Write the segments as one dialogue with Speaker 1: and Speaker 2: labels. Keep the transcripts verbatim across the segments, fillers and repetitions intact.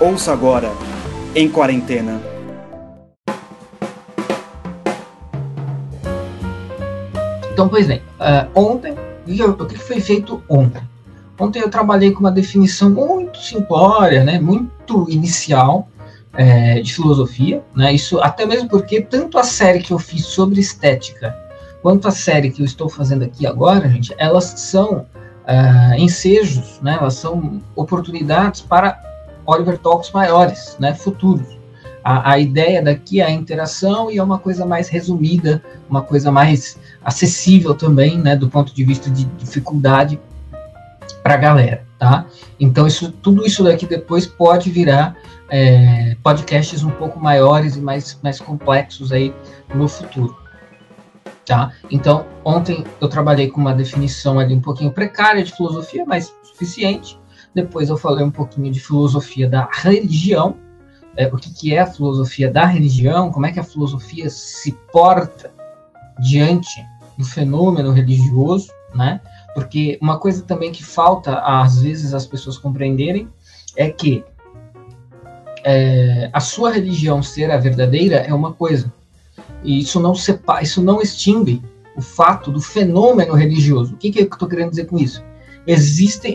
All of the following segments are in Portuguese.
Speaker 1: Ouça agora, em quarentena.
Speaker 2: Então, pois bem, uh, ontem, o que foi feito ontem? Ontem eu trabalhei com uma definição muito simplória, né, muito inicial, é, de filosofia, né, isso até mesmo porque tanto a série que eu fiz sobre estética, quanto a série que eu estou fazendo aqui agora, gente, elas são uh, ensejos, né, elas são oportunidades para Oliver Talks maiores, né, futuros. A, a ideia daqui é a interação e é uma coisa mais resumida, uma coisa mais acessível também, né, do ponto de vista de dificuldade para a galera, tá? Então, isso, tudo isso daqui depois pode virar é, podcasts um pouco maiores e mais, mais complexos aí no futuro, tá? Então, ontem eu trabalhei com uma definição ali um pouquinho precária de filosofia, mas suficiente. Depois eu falei um pouquinho de filosofia da religião, é, o que, que é a filosofia da religião, como é que a filosofia se porta diante do fenômeno religioso, né? Porque uma coisa também que falta, às vezes, as pessoas compreenderem é que é, a sua religião ser a verdadeira é uma coisa, e isso não separa, isso não extingue o fato do fenômeno religioso. O que, que eu estou querendo dizer com isso? Existem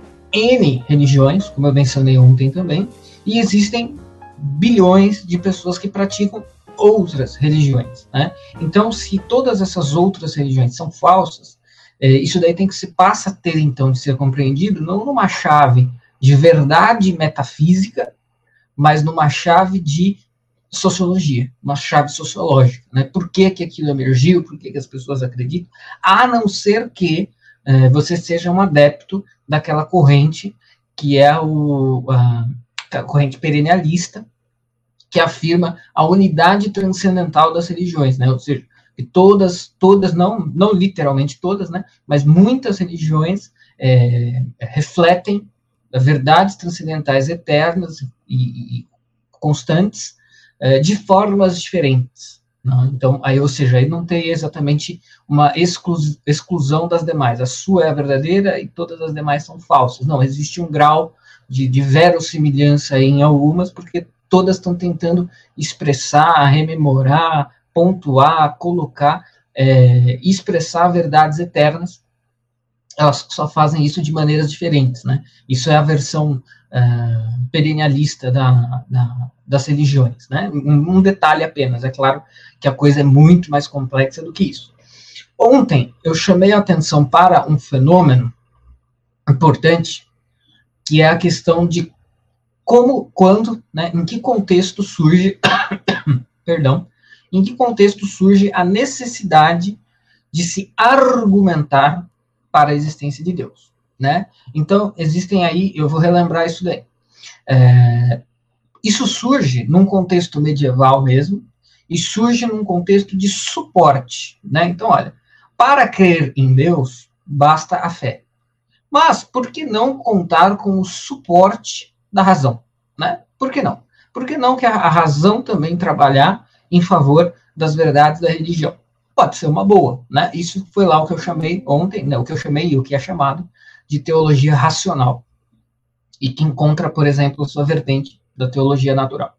Speaker 2: N religiões, como eu mencionei ontem também, e existem bilhões de pessoas que praticam outras religiões, né? Então, se todas essas outras religiões são falsas, é, isso daí tem que se passa a ter, então, de ser compreendido não numa chave de verdade metafísica, mas numa chave de sociologia, uma chave sociológica, né? Por que que aquilo emergiu, por que que as pessoas acreditam, a não ser que é, você seja um adepto daquela corrente que é o, a, a corrente perennialista, que afirma a unidade transcendental das religiões, né? Ou seja, que todas, todas, não, não literalmente todas, né? Mas muitas religiões é, refletem verdades transcendentais eternas e, e constantes é, de formas diferentes. Não? Então, aí, ou seja, aí não tem exatamente uma exclu exclusão das demais. A sua é a verdadeira e todas as demais são falsas. Não, existe um grau de, de verossimilhança em algumas, porque todas estão tentando expressar, rememorar, pontuar, colocar, é, expressar verdades eternas. Elas só fazem isso de maneiras diferentes, né? Isso é a versão uh, perennialista da, da, das religiões, né? Um, um detalhe apenas, é claro que a coisa é muito mais complexa do que isso. Ontem eu chamei a atenção para um fenômeno importante, que é a questão de como, quando, né, em que contexto surge, perdão, em que contexto surge a necessidade de se argumentar para a existência de Deus, né? Então, existem aí, eu vou relembrar isso daí. É, isso surge num contexto medieval mesmo, e surge num contexto de suporte, né? Então, olha, para crer em Deus, basta a fé. Mas, por que não contar com o suporte da razão, né? Por que não? Por que não que a razão também trabalhar em favor das verdades da religião? Pode ser uma boa, né? Isso foi lá o que eu chamei ontem, né? O que eu chamei e o que é chamado de teologia racional, e que encontra, por exemplo, sua vertente da teologia natural.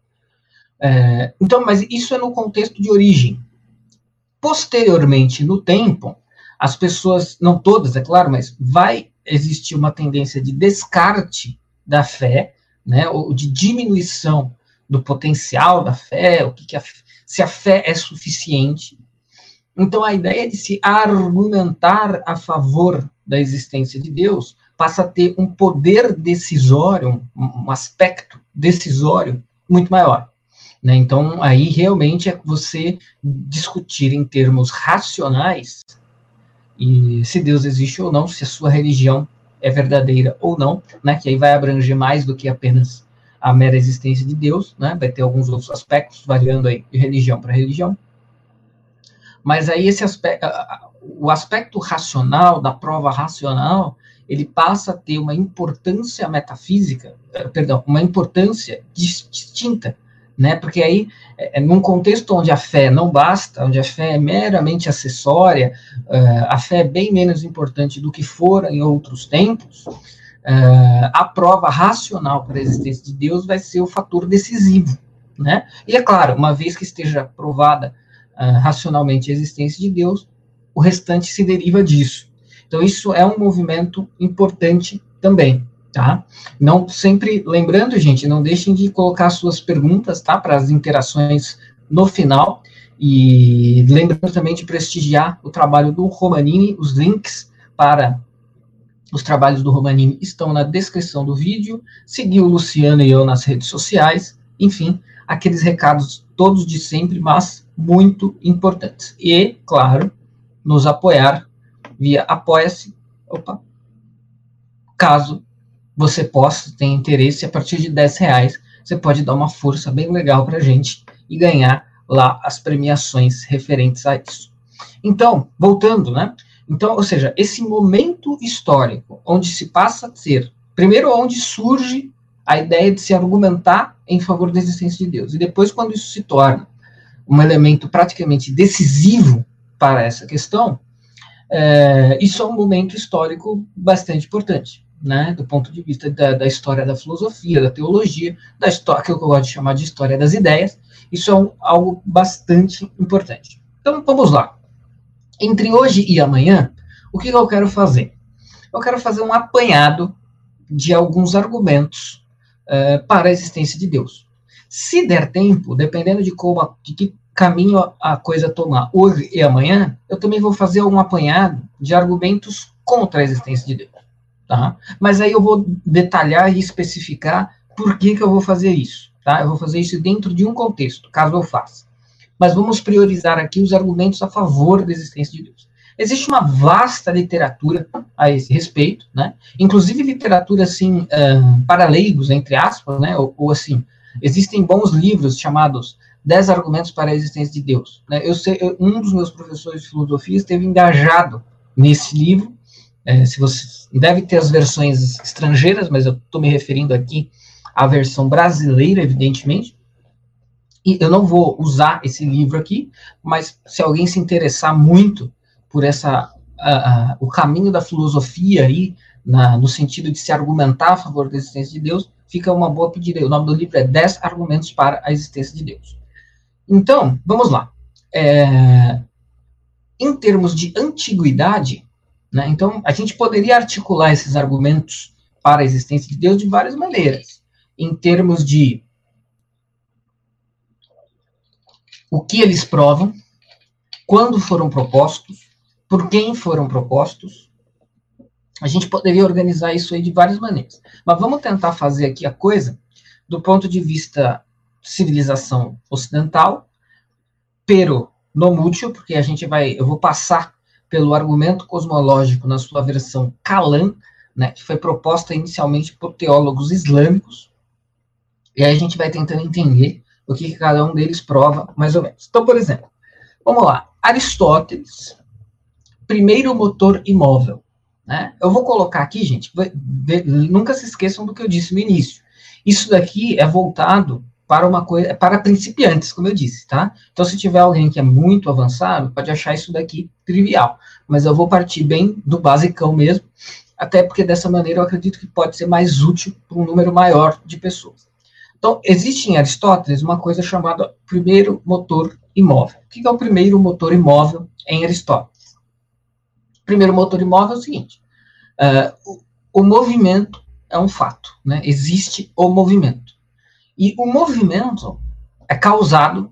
Speaker 2: É, então, mas isso é no contexto de origem. Posteriormente, no tempo, as pessoas, não todas, é claro, mas vai existir uma tendência de descarte da fé, né, ou de diminuição do potencial da fé, o que que a, se a fé é suficiente. Então, a ideia de se argumentar a favor da existência de Deus passa a ter um poder decisório, um aspecto decisório muito maior, né? Então, aí realmente é você discutir em termos racionais e se Deus existe ou não, se a sua religião é verdadeira ou não, né? Que aí vai abranger mais do que apenas a mera existência de Deus, né? Vai ter alguns outros aspectos, variando aí de religião para religião. Mas aí esse aspecto, o aspecto racional, da prova racional, ele passa a ter uma importância metafísica, perdão, uma importância distinta, né? Porque aí, é, num contexto onde a fé não basta, onde a fé é meramente acessória, uh, a fé é bem menos importante do que fora em outros tempos, uh, a prova racional para a existência de Deus vai ser o fator decisivo, né? E é claro, uma vez que esteja provada uh, racionalmente a existência de Deus, o restante se deriva disso. Então, isso é um movimento importante também, tá? Não sempre, lembrando, gente, não deixem de colocar suas perguntas, tá? Para as interações no final. E lembrando também de prestigiar o trabalho do Romanini. Os links para os trabalhos do Romanini estão na descrição do vídeo. Seguir o Luciano e eu nas redes sociais. Enfim, aqueles recados todos de sempre, mas muito importantes. E, claro, nos apoiar via Apoia-se. Opa. Caso você possa, tenha interesse, a partir de dez reais, você pode dar uma força bem legal para a gente e ganhar lá as premiações referentes a isso. Então, voltando, né? Então, ou seja, esse momento histórico, onde se passa a ser, primeiro, onde surge a ideia de se argumentar em favor da existência de Deus, e depois, quando isso se torna um elemento praticamente decisivo para essa questão, é, isso é um momento histórico bastante importante, né, do ponto de vista da, da história da filosofia, da teologia, da história, que eu gosto de chamar de história das ideias. Isso é um, algo bastante importante. Então, vamos lá. Entre hoje e amanhã, o que eu quero fazer? Eu quero fazer um apanhado de alguns argumentos uh, para a existência de Deus. Se der tempo, dependendo de, como, de que caminho a coisa tomar hoje e amanhã, eu também vou fazer um apanhado de argumentos contra a existência de Deus. Tá? Mas aí eu vou detalhar e especificar por que, que eu vou fazer isso. Tá? Eu vou fazer isso dentro de um contexto, caso eu faça. Mas vamos priorizar aqui os argumentos a favor da existência de Deus. Existe uma vasta literatura a esse respeito, né? Inclusive literatura assim, uh, para leigos, entre aspas, né? ou, ou assim, existem bons livros chamados dez argumentos para a existência de Deus. Né? Eu sei, eu, um dos meus professores de filosofia esteve engajado nesse livro. É, se você deve ter as versões estrangeiras, mas eu estou me referindo aqui à versão brasileira, evidentemente. E eu não vou usar esse livro aqui, mas se alguém se interessar muito por essa, uh, uh, o caminho da filosofia aí, na, no sentido de se argumentar a favor da existência de Deus, fica uma boa pedida. O nome do livro é dez argumentos para a existência de Deus. Então, vamos lá. É, em termos de antiguidade, né, então, a gente poderia articular esses argumentos para a existência de Deus de várias maneiras. Em termos de o que eles provam, quando foram propostos, por quem foram propostos. A gente poderia organizar isso aí de várias maneiras. Mas vamos tentar fazer aqui a coisa do ponto de vista civilização ocidental, pero no mútil, porque a gente vai, eu vou passar pelo argumento cosmológico na sua versão Kalam, né, que foi proposta inicialmente por teólogos islâmicos, e aí a gente vai tentando entender o que, que cada um deles prova, mais ou menos. Então, por exemplo, vamos lá, Aristóteles, primeiro motor imóvel. Né? Eu vou colocar aqui, gente, nunca se esqueçam do que eu disse no início. Isso daqui é voltado para uma coisa, para principiantes, como eu disse, tá? Então, se tiver alguém que é muito avançado, pode achar isso daqui trivial. Mas eu vou partir bem do basicão mesmo, até porque dessa maneira eu acredito que pode ser mais útil para um número maior de pessoas. Então, existe em Aristóteles uma coisa chamada primeiro motor imóvel. O que é o primeiro motor imóvel em Aristóteles? O primeiro motor imóvel é o seguinte, uh, o, o movimento é um fato, né? Existe o movimento. E o movimento é causado,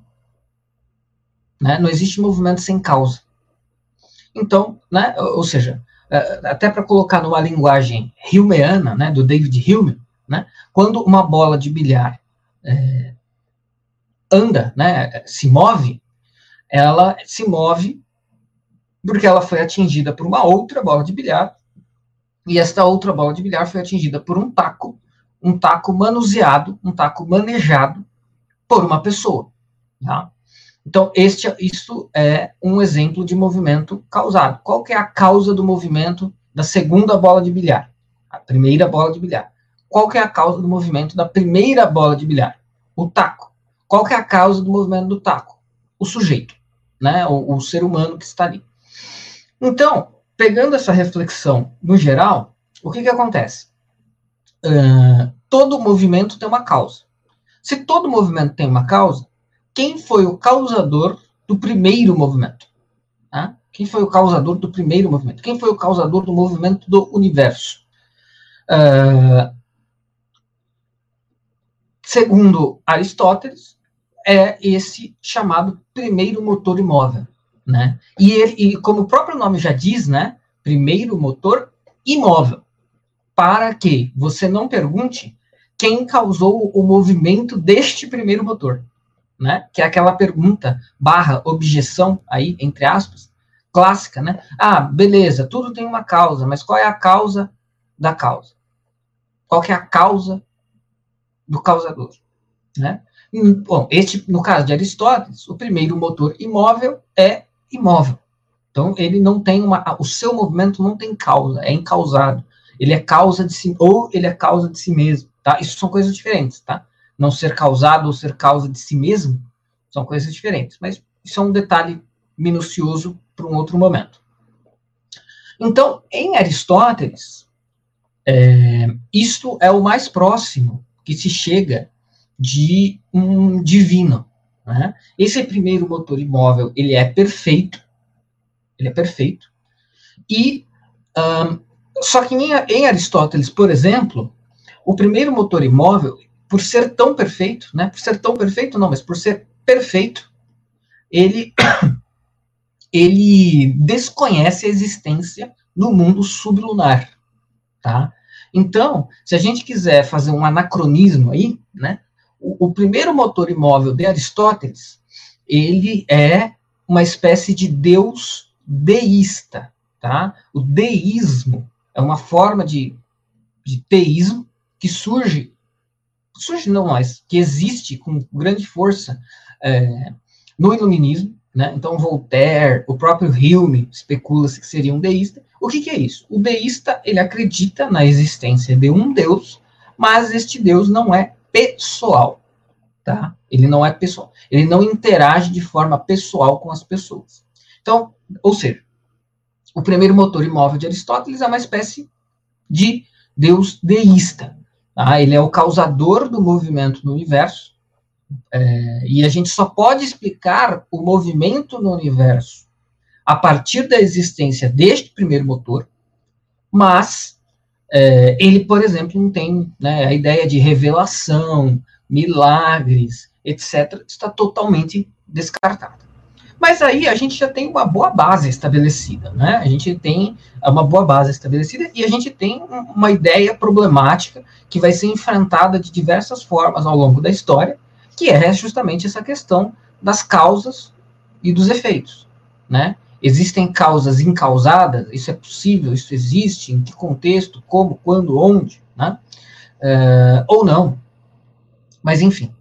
Speaker 2: né? Não existe movimento sem causa. Então, né? Ou seja, uh, até para colocar numa linguagem Humeana, né? Do David Hume, né? Quando uma bola de bilhar é, anda, né? Se move, ela se move porque ela foi atingida por uma outra bola de bilhar, e esta outra bola de bilhar foi atingida por um taco, um taco manuseado, um taco manejado por uma pessoa. Tá? Então, este, isso é um exemplo de movimento causado. Qual que é a causa do movimento da segunda bola de bilhar? A primeira bola de bilhar. Qual que é a causa do movimento da primeira bola de bilhar? O taco. Qual que é a causa do movimento do taco? O sujeito, né? o, o ser humano que está ali. Então, pegando essa reflexão no geral, o que que acontece? uh, todo movimento tem uma causa. Se todo movimento tem uma causa, quem foi o causador do primeiro movimento? Tá? Quem foi o causador do primeiro movimento? Quem foi o causador do movimento do universo? Uh, segundo Aristóteles, é esse chamado primeiro motor imóvel, né? E, ele, e como o próprio nome já diz, né? Primeiro motor imóvel. Para que você não pergunte quem causou o movimento deste primeiro motor, né? Que é aquela pergunta barra objeção aí, entre aspas, clássica, né? Ah, beleza, tudo tem uma causa, mas qual é a causa da causa? Qual que é a causa do causador, né? Bom, este, no caso de Aristóteles, o primeiro motor imóvel é imóvel. Então, ele não tem uma... O seu movimento não tem causa, é incausado. Ele é causa de si, ou ele é causa de si mesmo, tá? Isso são coisas diferentes, tá? Não ser causado ou ser causa de si mesmo são coisas diferentes. Mas isso é um detalhe minucioso para um outro momento. Então, em Aristóteles, é, isto é o mais próximo que se chega de um divino, né? Esse primeiro motor imóvel, ele é perfeito, ele é perfeito, e um, só que em, em Aristóteles, por exemplo, o primeiro motor imóvel, por ser tão perfeito, né? Por ser tão perfeito, não, mas por ser perfeito, ele ele desconhece a existência no mundo sublunar, tá? Então, se a gente quiser fazer um anacronismo aí, né? O, o primeiro motor imóvel de Aristóteles, ele é uma espécie de deus deísta, tá? O deísmo é uma forma de, de teísmo que surge, surge não mais, que existe com grande força é, no iluminismo, né? Então Voltaire, o próprio Hume especula-se que seria um deísta. O que, que é isso? O deísta, ele acredita na existência de um Deus, mas este Deus não é pessoal, tá? Ele não é pessoal. Ele não interage de forma pessoal com as pessoas. Então, ou seja, o primeiro motor imóvel de Aristóteles é uma espécie de Deus deísta, tá? Ele é o causador do movimento no universo, é, e a gente só pode explicar o movimento no universo a partir da existência deste primeiro motor, mas é, ele, por exemplo, não tem, né, a ideia de revelação, milagres, etcétera, está totalmente descartada. Mas aí a gente já tem uma boa base estabelecida, né? A gente tem uma boa base estabelecida e a gente tem uma ideia problemática que vai ser enfrentada de diversas formas ao longo da história, que é justamente essa questão das causas e dos efeitos, né? Existem causas incausadas, isso é possível, isso existe, em que contexto, como, quando, onde, né? É, ou não. Mas, enfim,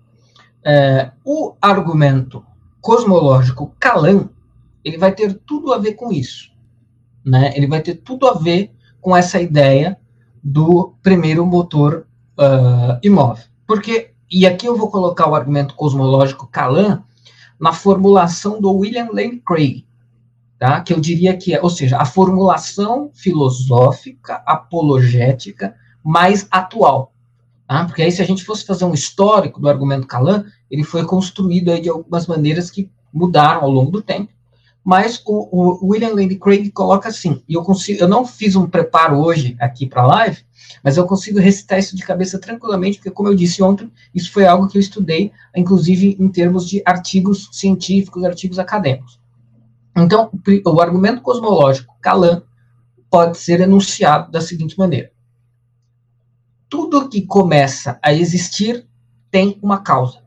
Speaker 2: é, o argumento cosmológico Kalam, ele vai ter tudo a ver com isso, né? Ele vai ter tudo a ver com essa ideia do primeiro motor uh, imóvel. Porque, e aqui eu vou colocar o argumento cosmológico Kalam na formulação do William Lane Craig, tá? Que eu diria que é, ou seja, a formulação filosófica, apologética mais atual. Tá? Porque aí, se a gente fosse fazer um histórico do argumento Kalam, ele foi construído aí de algumas maneiras que mudaram ao longo do tempo. Mas o, o William Lane Craig coloca assim, e eu, consigo, eu não fiz um preparo hoje aqui para a live, mas eu consigo recitar isso de cabeça tranquilamente, porque, como eu disse ontem, isso foi algo que eu estudei, inclusive em termos de artigos científicos, artigos acadêmicos. Então, o, o argumento cosmológico Kalam pode ser enunciado da seguinte maneira. Tudo que começa a existir tem uma causa.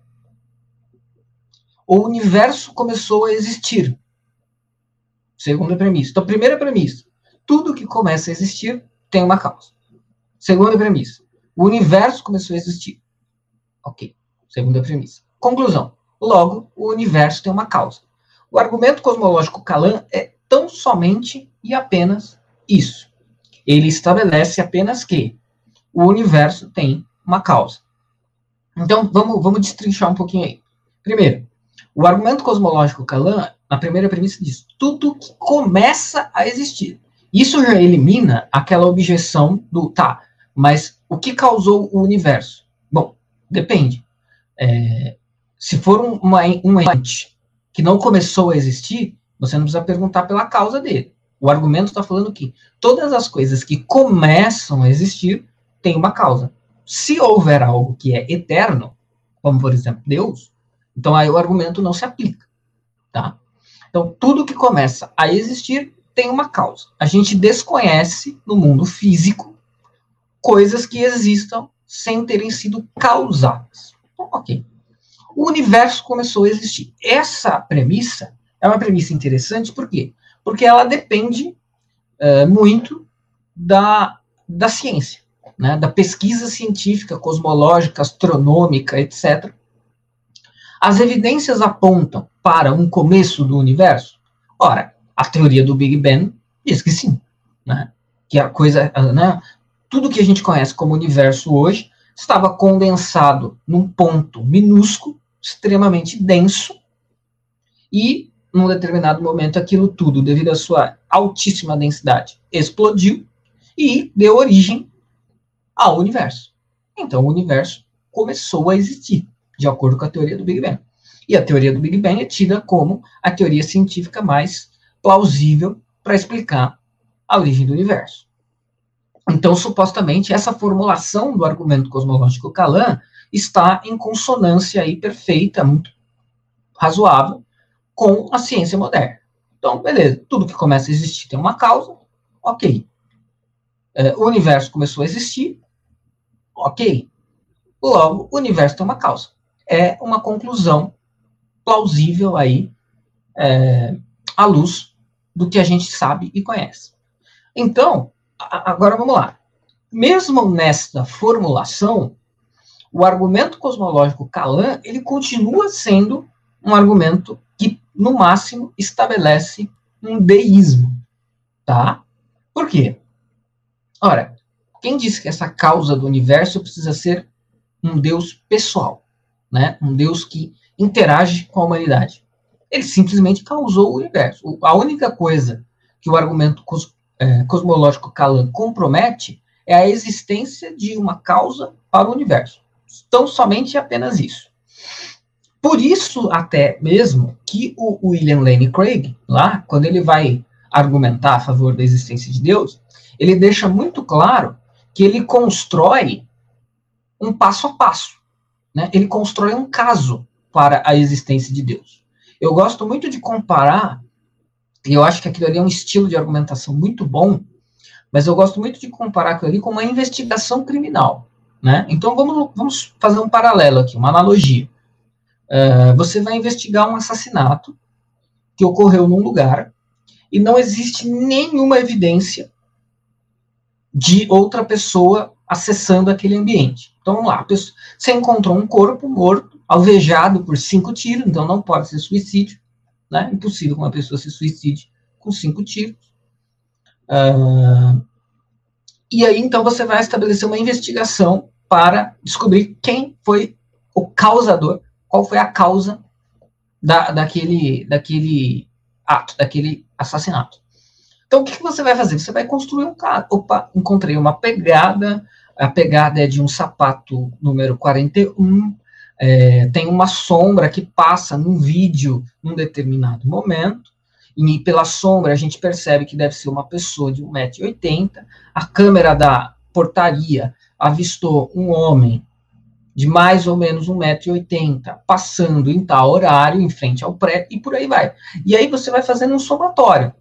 Speaker 2: O universo começou a existir. Segunda premissa. Então, primeira premissa. Tudo que começa a existir tem uma causa. Segunda premissa. O universo começou a existir. Ok. Segunda premissa. Conclusão. Logo, o universo tem uma causa. O argumento cosmológico Kalam é tão somente e apenas isso. Ele estabelece apenas que o universo tem uma causa. Então, vamos, vamos destrinchar um pouquinho aí. Primeiro, o argumento cosmológico Kalam, na primeira premissa, diz tudo que começa a existir. Isso já elimina aquela objeção do, tá, mas o que causou o universo? Bom, depende. É, se for um, uma, um ente que não começou a existir, você não precisa perguntar pela causa dele. O argumento está falando que todas as coisas que começam a existir têm uma causa. Se houver algo que é eterno, como, por exemplo, Deus, então aí o argumento não se aplica. Tá? Então, tudo que começa a existir tem uma causa. A gente desconhece, no mundo físico, coisas que existam sem terem sido causadas. Então, ok. O universo começou a existir. Essa premissa é uma premissa interessante, por quê? Porque ela depende é, muito da, da ciência, né? Da pesquisa científica, cosmológica, astronômica, etcétera. As evidências apontam para um começo do universo? Ora, a teoria do Big Bang diz que sim, né? Que a coisa, né? Tudo que a gente conhece como universo hoje estava condensado num ponto minúsculo, extremamente denso, e, num determinado momento, aquilo tudo, devido à sua altíssima densidade, explodiu e deu origem ao universo. Então, o universo começou a existir, de acordo com a teoria do Big Bang. E a teoria do Big Bang é tida como a teoria científica mais plausível para explicar a origem do universo. Então, supostamente, essa formulação do argumento cosmológico Kalam está em consonância aí perfeita, muito razoável, com a ciência moderna. Então, beleza, tudo que começa a existir tem uma causa, ok. É, o universo começou a existir, ok. Logo, o universo tem uma causa. É uma conclusão plausível aí, é, à luz do que a gente sabe e conhece. Então, agora vamos lá. Mesmo nesta formulação, o argumento cosmológico Kalam, ele continua sendo um argumento que, no máximo, estabelece um deísmo, tá? Por quê? Ora, quem disse que essa causa do universo precisa ser um Deus pessoal, né? Um Deus que interage com a humanidade? Ele simplesmente causou o universo. A única coisa que o argumento cos, é, cosmológico Kalam compromete é a existência de uma causa para o universo. Então, somente apenas isso. Por isso, até mesmo, que o William Lane Craig, lá, quando ele vai argumentar a favor da existência de Deus, ele deixa muito claro que ele constrói um passo a passo, né? Ele constrói um caso para a existência de Deus. Eu gosto muito de comparar, e eu acho que aquilo ali é um estilo de argumentação muito bom, mas eu gosto muito de comparar aquilo ali com uma investigação criminal, né? Então, vamos, vamos fazer um paralelo aqui, uma analogia. Uh, você vai investigar um assassinato que ocorreu num lugar e não existe nenhuma evidência de outra pessoa acessando aquele ambiente. Então, vamos lá. Pessoa, você encontrou um corpo morto, alvejado por cinco tiros, então não pode ser suicídio, né? Impossível que uma pessoa se suicide com cinco tiros. Uh, e aí, então, você vai estabelecer uma investigação para descobrir quem foi o causador, qual foi a causa da, daquele, daquele ato, daquele assassinato. Então, o que, que você vai fazer? Você vai construir um caso. Opa, encontrei uma pegada, a pegada é de um sapato número quarenta e um, é, tem uma sombra que passa num vídeo num determinado momento, e pela sombra a gente percebe que deve ser uma pessoa de um metro e oitenta, a câmera da portaria avistou um homem de mais ou menos um metro e oitenta, passando em tal horário, em frente ao prédio, e por aí vai. E aí você vai fazendo um somatório.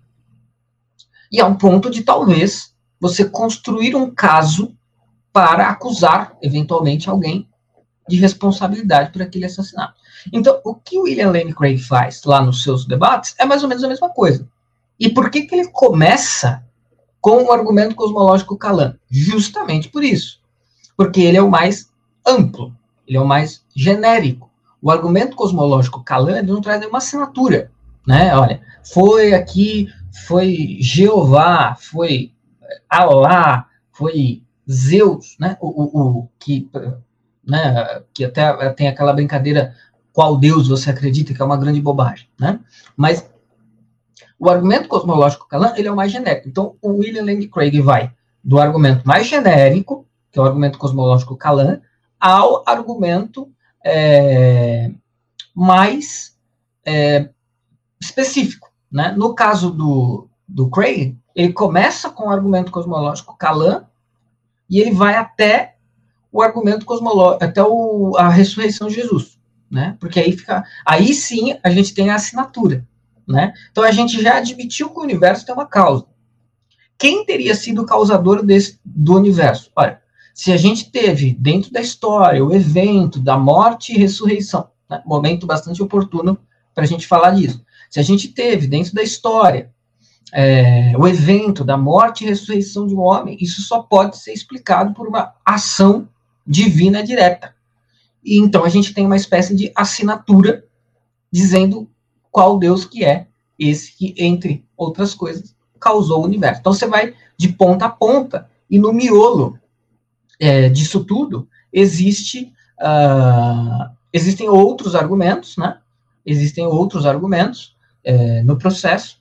Speaker 2: E a um ponto de, talvez, você construir um caso para acusar, eventualmente, alguém de responsabilidade por aquele assassinato. Então, o que o William Lane Craig faz lá nos seus debates é mais ou menos a mesma coisa. E por que, que ele começa com o argumento cosmológico Kalam? Justamente por isso. Porque ele é o mais amplo, ele é o mais genérico. O argumento cosmológico Kalam, ele não traz nenhuma assinatura, né? Olha, foi aqui, foi Jeová, foi Alá, foi Zeus, né? O, o, o que, né? Que até tem aquela brincadeira, qual Deus você acredita, que é uma grande bobagem, né? Mas o argumento cosmológico Kalam, ele é o mais genérico. Então, o William Lane Craig vai do argumento mais genérico que é o argumento cosmológico Kalam, ao argumento é, mais é, específico. Né? No caso do, do Craig, ele começa com o argumento cosmológico Kalam e ele vai até o argumento cosmológico, até o, a ressurreição de Jesus. Né? Porque aí fica, aí sim a gente tem a assinatura. Né? Então a gente já admitiu que o universo tem uma causa. Quem teria sido o causador desse, do universo? Olha, se a gente teve dentro da história o evento da morte e ressurreição, né? Momento bastante oportuno para a gente falar disso. Se a gente teve dentro da história é, o evento da morte e ressurreição de um homem, isso só pode ser explicado por uma ação divina direta. E então a gente tem uma espécie de assinatura dizendo qual Deus que é esse que, entre outras coisas, causou o universo. Então você vai de ponta a ponta e no miolo é, disso tudo existe, uh, existem outros argumentos, né? Existem outros argumentos é, no processo.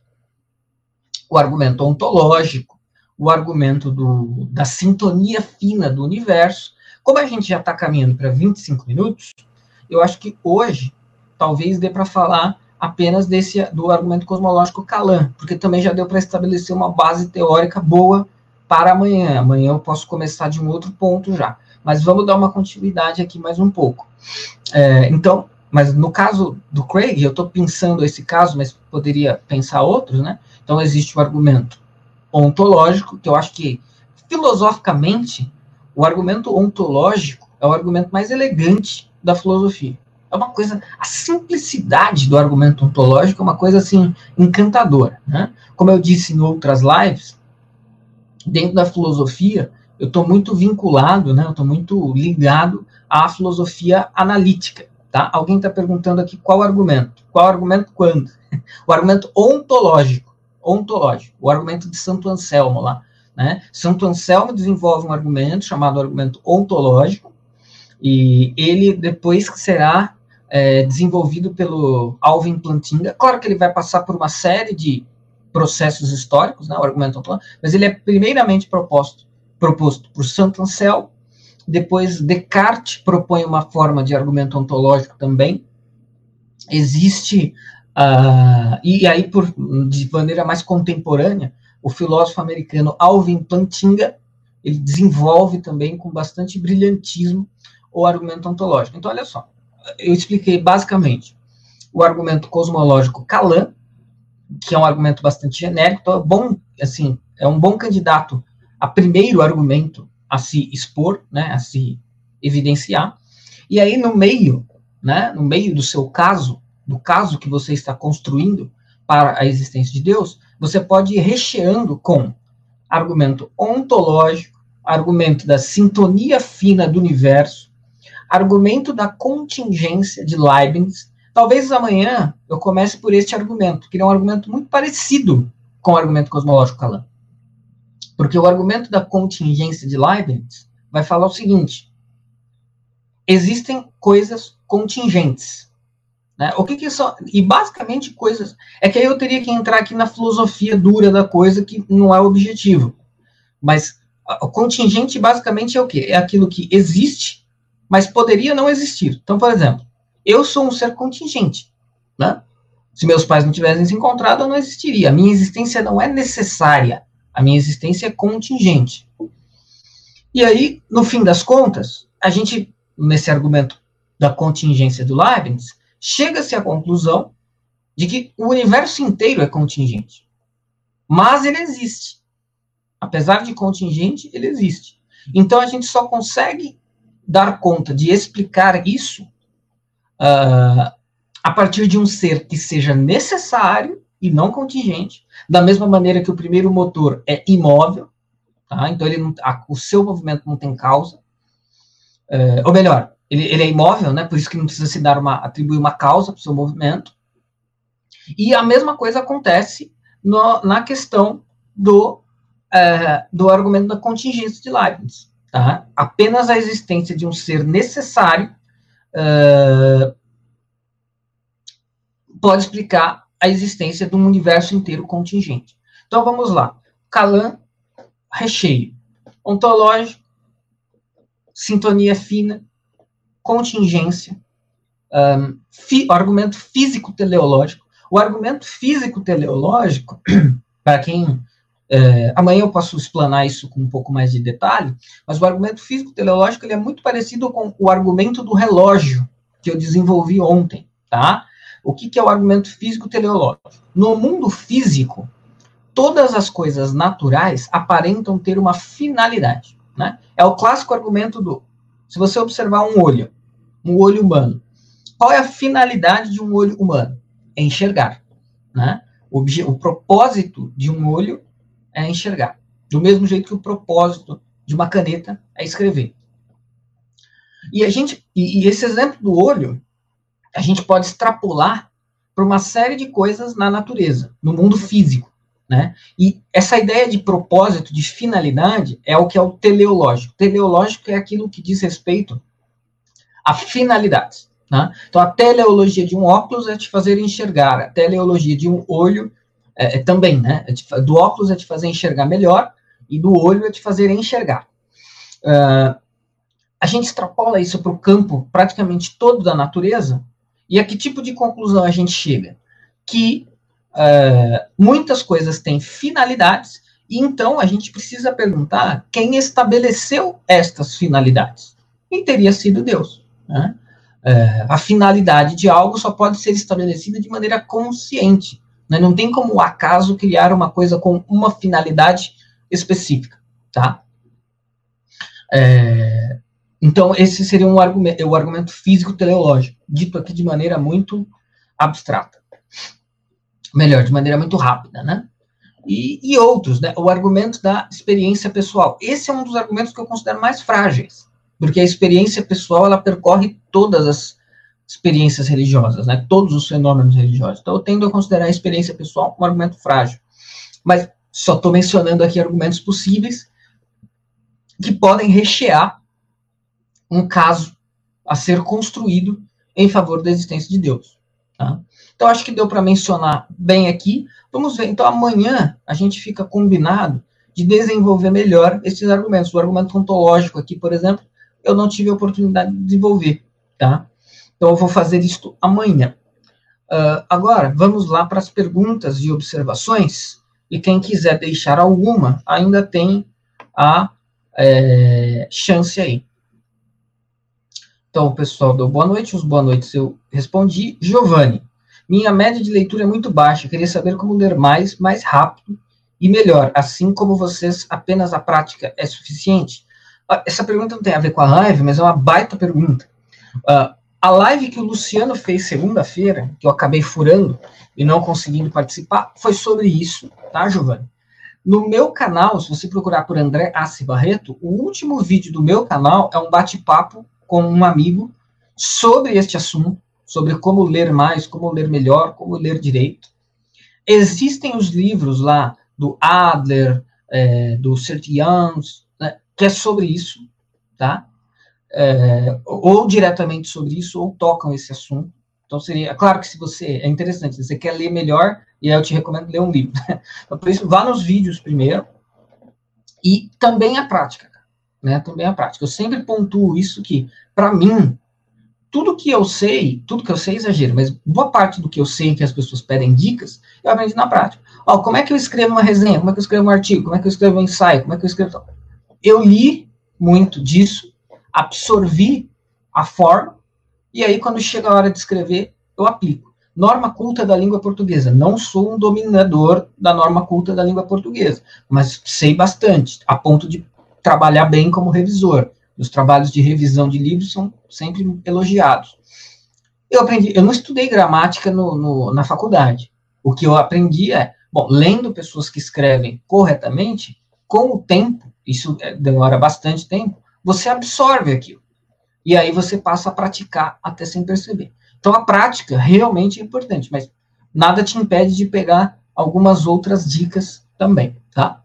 Speaker 2: O argumento ontológico, o argumento do, da sintonia fina do universo. Como a gente já está caminhando para vinte e cinco minutos, eu acho que hoje talvez dê para falar apenas desse, do argumento cosmológico Kalam, porque também já deu para estabelecer uma base teórica boa para amanhã. Amanhã eu posso começar de um outro ponto já. Mas vamos dar uma continuidade aqui mais um pouco. É, então, mas no caso do Craig, eu estou pensando esse caso, mas poderia pensar outros, né? Então existe o argumento ontológico, que eu acho que, filosoficamente, o argumento ontológico é o argumento mais elegante da filosofia. É uma coisa, a simplicidade do argumento ontológico é uma coisa, assim, encantadora, né? Como eu disse em outras lives, dentro da filosofia, eu estou muito vinculado, né? Eu estou muito ligado à filosofia analítica, tá? Alguém está perguntando aqui qual argumento? Qual argumento quando? O argumento ontológico, ontológico, o argumento de Santo Anselmo lá, né? Santo Anselmo desenvolve um argumento chamado argumento ontológico, e ele depois será é, desenvolvido pelo Alvin Plantinga. Claro que ele vai passar por uma série de processos históricos, né, o argumento ontológico, mas ele é primeiramente proposto, proposto por Santo Anselmo, depois Descartes propõe uma forma de argumento ontológico também, existe, uh, e aí por, de maneira mais contemporânea, o filósofo americano Alvin Plantinga, ele desenvolve também com bastante brilhantismo o argumento ontológico. Então, olha só, eu expliquei basicamente o argumento cosmológico Kalam, que é um argumento bastante genérico, então é bom, assim, é um bom candidato a primeiro argumento a se expor, né, a se evidenciar, e aí no meio, né, no meio do seu caso, do caso que você está construindo para a existência de Deus, você pode ir recheando com argumento ontológico, argumento da sintonia fina do universo, argumento da contingência de Leibniz. Talvez amanhã eu comece por este argumento, que é um argumento muito parecido com o argumento cosmológico Kalam. Porque o argumento da contingência de Leibniz vai falar o seguinte: existem coisas contingentes. Né? O que, que são? E basicamente coisas. É que aí eu teria que entrar aqui na filosofia dura da coisa, que não é o objetivo. Mas o contingente basicamente é o quê? É aquilo que existe, mas poderia não existir. Então, por exemplo, eu sou um ser contingente. Né? Se meus pais não tivessem se encontrado, eu não existiria. A minha existência não é necessária. A minha existência é contingente. E aí, no fim das contas, a gente, nesse argumento da contingência do Leibniz, chega-se à conclusão de que o universo inteiro é contingente. Mas ele existe. Apesar de contingente, ele existe. Então, a gente só consegue dar conta de explicar isso uh, a partir de um ser que seja necessário e não contingente, da mesma maneira que o primeiro motor é imóvel, tá? Então ele não, a, o seu movimento não tem causa, é, ou melhor, ele, ele é imóvel, né? Por isso que não precisa se dar uma, atribuir uma causa para o seu movimento, e a mesma coisa acontece no, na questão do, é, do argumento da contingência de Leibniz, tá? Apenas a existência de um ser necessário é, pode explicar a existência de um universo inteiro contingente. Então, vamos lá. Kalam, recheio. Ontológico, sintonia fina, contingência, um, fi, argumento físico-teleológico. O argumento físico-teleológico, para quem... É, amanhã eu posso explanar isso com um pouco mais de detalhe, mas o argumento físico-teleológico ele é muito parecido com o argumento do relógio, que eu desenvolvi ontem, tá? O que, que é o argumento físico-teleológico? No mundo físico, todas as coisas naturais aparentam ter uma finalidade, né? É o clássico argumento do... Se você observar um olho, um olho humano, qual é a finalidade de um olho humano? É enxergar, né? O, o propósito de um olho é enxergar. Do mesmo jeito que o propósito de uma caneta é escrever. E a gente, e, e esse exemplo do olho, a gente pode extrapolar para uma série de coisas na natureza, no mundo físico, né? E essa ideia de propósito, de finalidade, é o que é o teleológico. Teleológico é aquilo que diz respeito a finalidades, né? Então, a teleologia de um óculos é te fazer enxergar, a teleologia de um olho É, é também, né? É te, do óculos é te fazer enxergar melhor e do olho é te fazer enxergar. Uh, a gente extrapola isso para o campo praticamente todo da natureza e a que tipo de conclusão a gente chega? Que uh, muitas coisas têm finalidades e então a gente precisa perguntar quem estabeleceu estas finalidades. E teria sido Deus, né? Uh, a finalidade de algo só pode ser estabelecida de maneira consciente. Não tem como o acaso criar uma coisa com uma finalidade específica, tá? É, então, esse seria um argumento, o argumento físico-teleológico, dito aqui de maneira muito abstrata. Melhor, de maneira muito rápida, né? E, e outros, né? O argumento da experiência pessoal. Esse é um dos argumentos que eu considero mais frágeis, porque a experiência pessoal, ela percorre todas as experiências religiosas, né? Todos os fenômenos religiosos. Então, eu tendo a considerar a experiência pessoal um argumento frágil. Mas só estou mencionando aqui argumentos possíveis que podem rechear um caso a ser construído em favor da existência de Deus. Tá? Então, acho que deu para mencionar bem aqui. Vamos ver. Então, amanhã a gente fica combinado de desenvolver melhor esses argumentos. O argumento ontológico aqui, por exemplo, eu não tive a oportunidade de desenvolver, tá? Então, eu vou fazer isso amanhã. Uh, agora, vamos lá para as perguntas e observações. E quem quiser deixar alguma, ainda tem a é, chance aí. Então, o pessoal deu boa noite. Os boa noites eu respondi. Giovanni, minha média de leitura é muito baixa. Queria saber como ler mais, mais rápido e melhor. Assim como vocês, apenas a prática é suficiente? Uh, essa pergunta não tem a ver com a live, mas é uma baita pergunta. Uh, A live que o Luciano fez segunda-feira, que eu acabei furando e não conseguindo participar, foi sobre isso, tá, Giovanni? No meu canal, se você procurar por André Assi Barreto, o último vídeo do meu canal é um bate-papo com um amigo sobre este assunto, sobre como ler mais, como ler melhor, como ler direito. Existem os livros lá do Adler, é, do Sertians, né, que é sobre isso, tá? É, ou diretamente sobre isso, ou tocam esse assunto. Então, seria, claro que se você, é interessante, se você quer ler melhor, e aí eu te recomendo ler um livro. Então, por isso, vá nos vídeos primeiro, e também a prática, né, também a prática. Eu sempre pontuo isso que, para mim, tudo que eu sei, tudo que eu sei é exagero, mas boa parte do que eu sei, que as pessoas pedem dicas, eu aprendi na prática. Ó, como é que eu escrevo uma resenha? Como é que eu escrevo um artigo? Como é que eu escrevo um ensaio? Como é que eu escrevo... Eu li muito disso, absorvi a forma, e aí, quando chega a hora de escrever, eu aplico. Norma culta da língua portuguesa. Não sou um dominador da norma culta da língua portuguesa, mas sei bastante, a ponto de trabalhar bem como revisor. Os trabalhos de revisão de livros são sempre elogiados. Eu aprendi, eu não estudei gramática no, no, na faculdade. O que eu aprendi é, bom, lendo pessoas que escrevem corretamente, com o tempo, isso demora bastante tempo, você absorve aquilo. E aí você passa a praticar até sem perceber. Então, a prática realmente é importante, mas nada te impede de pegar algumas outras dicas também, tá?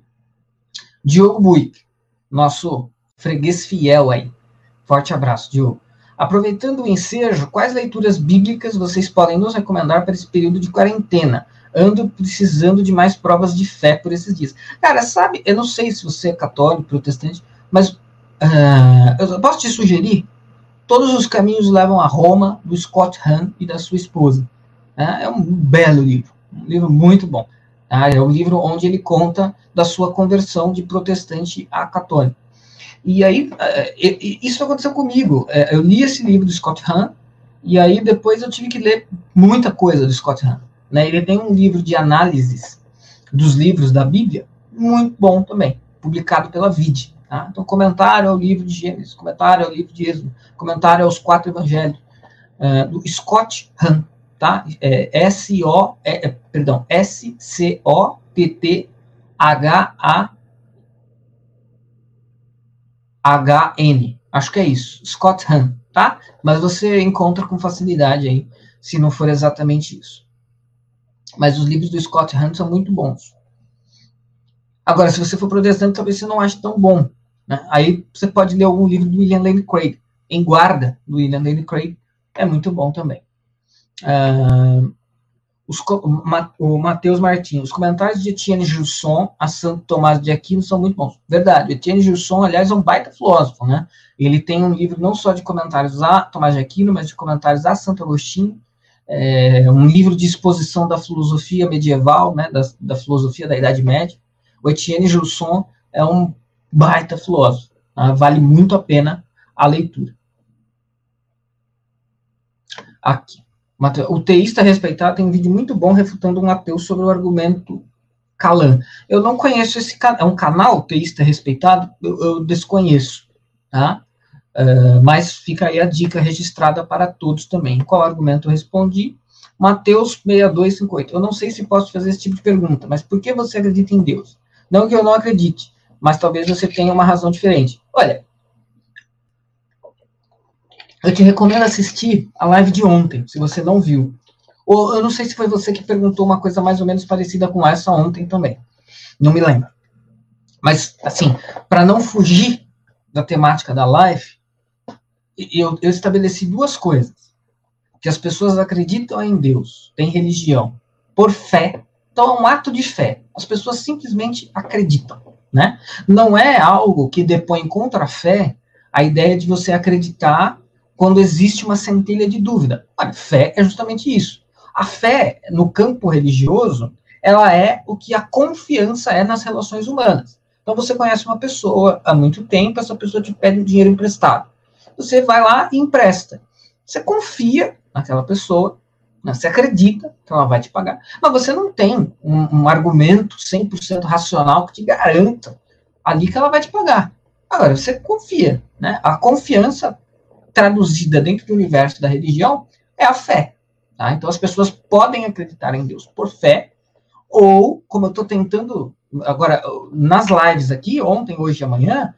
Speaker 2: Diogo Buick, nosso freguês fiel aí. Forte abraço, Diogo. Aproveitando o ensejo, quais leituras bíblicas vocês podem nos recomendar para esse período de quarentena? Ando precisando de mais provas de fé por esses dias. Cara, sabe, eu não sei se você é católico, protestante, mas uh, eu posso te sugerir? Todos os Caminhos Levam a Roma, do Scott Hahn e da sua esposa. É um belo livro, um livro muito bom. É um livro onde ele conta da sua conversão de protestante a católico. E aí, isso aconteceu comigo. Eu li esse livro do Scott Hahn, e aí depois eu tive que ler muita coisa do Scott Hahn. Ele tem um livro de análises dos livros da Bíblia, muito bom também, publicado pela V I D. Tá? Então, comentário ao livro de Gênesis, comentário ao livro de Êxodo, comentário aos quatro evangelhos, uh, do Scott Hahn, tá? É, S O, é, é, perdão, S C O T T H A H N, acho que é isso, Scott Hahn, tá? Mas você encontra com facilidade aí, se não for exatamente isso. Mas os livros do Scott Hahn são muito bons. Agora, se você for protestante, talvez você não ache tão bom, né? Aí você pode ler algum livro do William Lane Craig. Em Guarda, do William Lane Craig, é muito bom também. Uh, os, o Matheus Martins, os comentários de Etienne Gilson a Santo Tomás de Aquino são muito bons. Verdade, Etienne Gilson, aliás, é um baita filósofo, né? Ele tem um livro não só de comentários a Tomás de Aquino, mas de comentários a Santo Agostinho, é, um livro de exposição da filosofia medieval, né, da, da filosofia da Idade Média. O Etienne Gilson é um baita filósofo, tá? Vale muito a pena a leitura. Aqui. O Teísta Respeitado tem um vídeo muito bom refutando um ateu sobre o argumento Calan. Eu não conheço esse canal. É um canal, Teísta Respeitado? Eu, eu desconheço. Tá? Uh, mas fica aí a dica registrada para todos também. Qual argumento eu respondi? Mateus seis dois cinco oito. Eu não sei se posso fazer esse tipo de pergunta, mas por que você acredita em Deus? Não que eu não acredite, mas talvez você tenha uma razão diferente. Olha, eu te recomendo assistir a live de ontem, se você não viu. Ou eu não sei se foi você que perguntou uma coisa mais ou menos parecida com essa ontem também. Não me lembro. Mas, assim, para não fugir da temática da live, eu, eu estabeleci duas coisas. Que as pessoas acreditam em Deus, têm religião, por fé. Então, é um ato de fé. As pessoas simplesmente acreditam, né? Não é algo que depõe contra a fé a ideia de você acreditar quando existe uma centelha de dúvida. Olha, fé é justamente isso. A fé, no campo religioso, ela é o que a confiança é nas relações humanas. Então, você conhece uma pessoa há muito tempo, essa pessoa te pede um dinheiro emprestado. Você vai lá e empresta. Você confia naquela pessoa, né? Você acredita que ela vai te pagar, mas você não tem um, um argumento cem por cento racional que te garanta ali que ela vai te pagar. Agora, você confia, né? A confiança traduzida dentro do universo da religião é a fé. Tá? Então, as pessoas podem acreditar em Deus por fé, ou, como eu estou tentando, agora, nas lives aqui, ontem, hoje e amanhã,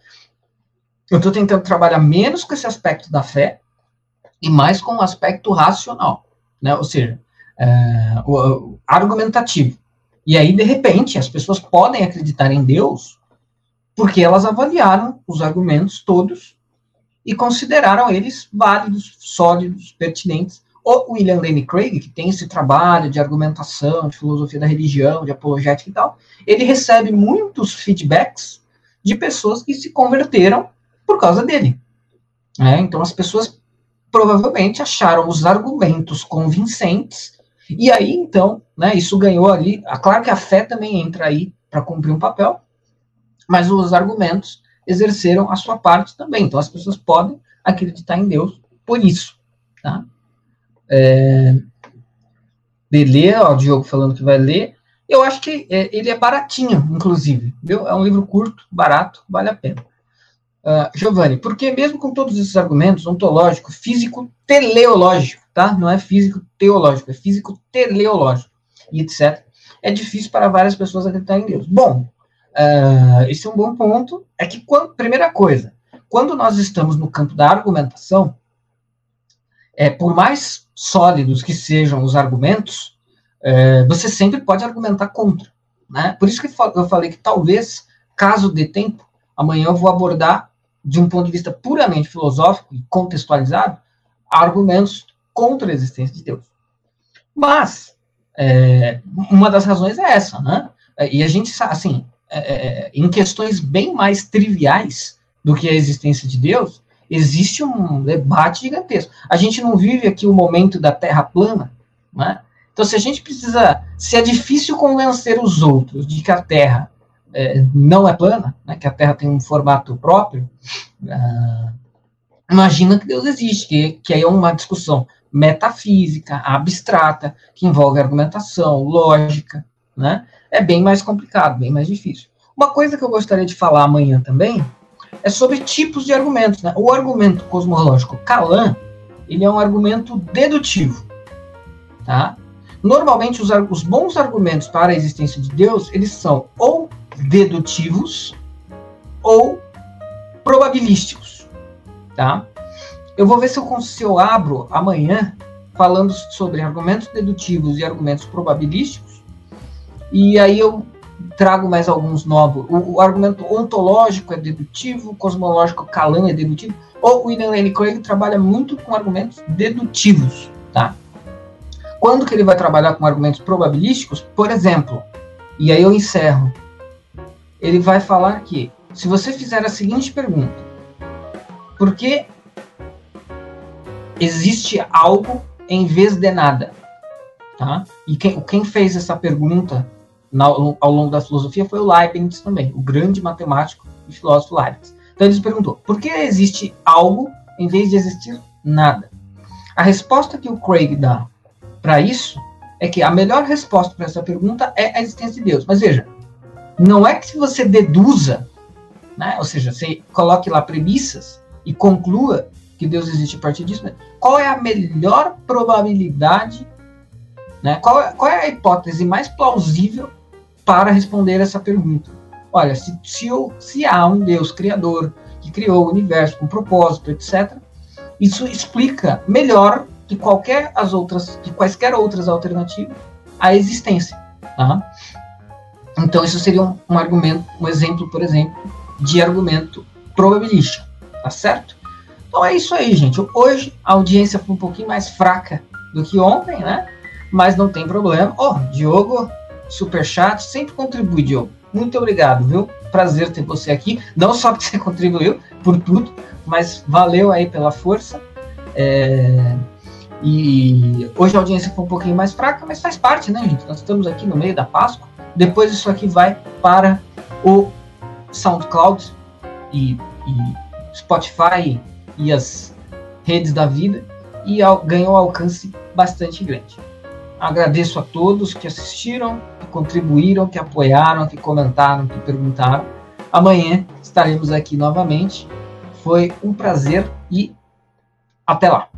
Speaker 2: eu estou tentando trabalhar menos com esse aspecto da fé e mais com o aspecto racional, né? Ou seja, é, o, o argumentativo. E aí, de repente, as pessoas podem acreditar em Deus porque elas avaliaram os argumentos todos e consideraram eles válidos, sólidos, pertinentes. O William Lane Craig, que tem esse trabalho de argumentação, de filosofia da religião, de apologética e tal, ele recebe muitos feedbacks de pessoas que se converteram por causa dele. É, então, as pessoas provavelmente acharam os argumentos convincentes, e aí, então, né, isso ganhou ali, claro que a fé também entra aí para cumprir um papel, mas os argumentos exerceram a sua parte também. Então, as pessoas podem acreditar em Deus por isso. Tá? É, de ler, ó, o Diogo falando que vai ler. Eu acho que é, ele é baratinho, inclusive. Viu? É um livro curto, barato, vale a pena. Uh, Giovanni, porque mesmo com todos esses argumentos, ontológico, físico, teleológico, tá? Não é físico teológico, é físico teleológico, e etcétera, é difícil para várias pessoas acreditarem em Deus. Bom, Uh, esse é um bom ponto, é que, quando, primeira coisa, quando nós estamos no campo da argumentação, é, por mais sólidos que sejam os argumentos, é, você sempre pode argumentar contra, né? Por isso que eu falei que talvez, caso dê tempo, amanhã eu vou abordar, de um ponto de vista puramente filosófico e contextualizado, argumentos contra a existência de Deus. Mas, é, uma das razões é essa, né? E a gente sabe, assim, É, em questões bem mais triviais, do que a existência de Deus, existe um debate gigantesco. A gente não vive aqui o momento da Terra plana, né? Então, se a gente precisa, se é difícil convencer os outros de que a Terra é, não é plana, né, que a Terra tem um formato próprio, uh, imagina que Deus existe, que, que aí é uma discussão metafísica, abstrata, que envolve argumentação, lógica, né? É bem mais complicado, bem mais difícil. Uma coisa que eu gostaria de falar amanhã também é sobre tipos de argumentos, né? O argumento cosmológico Kalam, ele é um argumento dedutivo, tá? Normalmente, os, os bons argumentos para a existência de Deus, eles são ou dedutivos ou probabilísticos, tá? Eu vou ver se eu, se eu abro amanhã falando sobre argumentos dedutivos e argumentos probabilísticos, e aí eu trago mais alguns novos. O, o argumento ontológico é dedutivo, o cosmológico Kalam é dedutivo, ou o William Lane Craig trabalha muito com argumentos dedutivos, tá? Quando que ele vai trabalhar com argumentos probabilísticos? Por exemplo, e aí eu encerro, ele vai falar que, se você fizer a seguinte pergunta, por que existe algo em vez de nada? Tá? E quem, quem fez essa pergunta na, ao longo da filosofia foi o Leibniz também, o grande matemático e filósofo Leibniz. Então ele se perguntou, por que existe algo em vez de existir nada? A resposta que o Craig dá para isso é que a melhor resposta para essa pergunta é a existência de Deus. Mas veja, não é que se você deduza, né, ou seja, você coloque lá premissas e conclua que Deus existe a partir disso, né? Qual é a melhor probabilidade, né? Qual é, qual é a hipótese mais plausível para responder essa pergunta? Olha, se, se, eu, se há um Deus criador que criou o universo com propósito, etcétera, isso explica melhor que qualquer as outras, que quaisquer outras alternativas à existência, tá? Então isso seria um, um argumento, um exemplo, por exemplo, de argumento probabilístico, tá certo? Então é isso aí, gente. Hoje a audiência foi um pouquinho mais fraca do que ontem, né? Mas não tem problema. Ó, oh, Diogo, superchat, sempre contribui, Diogo. Muito obrigado, viu? Prazer ter você aqui. Não só porque você contribuiu por tudo, mas valeu aí pela força. É... E hoje a audiência foi um pouquinho mais fraca, mas faz parte, né, gente? Nós estamos aqui no meio da Páscoa. Depois isso aqui vai para o SoundCloud e, e Spotify e as redes da vida e ao, ganhou um alcance bastante grande. Agradeço a todos que assistiram, que contribuíram, que apoiaram, que comentaram, que perguntaram. Amanhã estaremos aqui novamente. Foi um prazer e até lá.